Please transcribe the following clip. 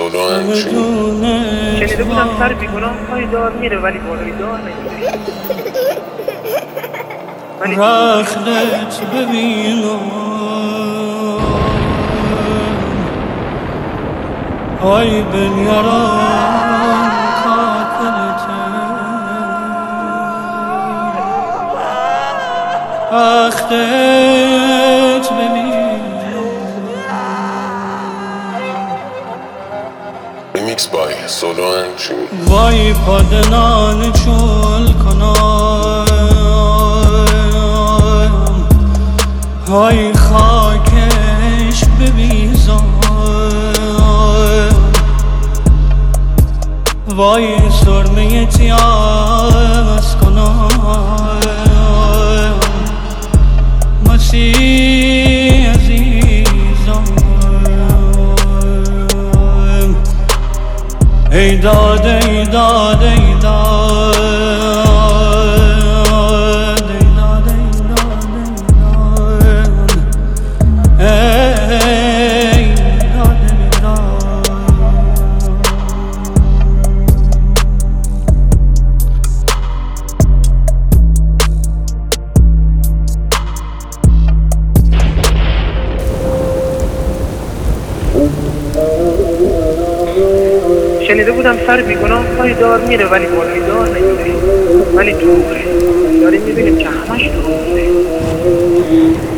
سلو شنیده بودم سر بیگناه پای دار میره ولی بالای دار نمیره. رختت ببینم آی بنیارم کاکلته رختت ببینم ریمیکس بای سولو اند شیمی. وای پادنان چول کنم های خاکش ببیزم وای سرمه تیاز کنم مسیح عزیزم ای داد ای داد ای داد ای داد ای داد ای داد ای داد شنیده بودم سر بیگناه پای دار میره ولی بالای دار نمیره. ولی دروغه. داریم میبینیم که همش دروغه.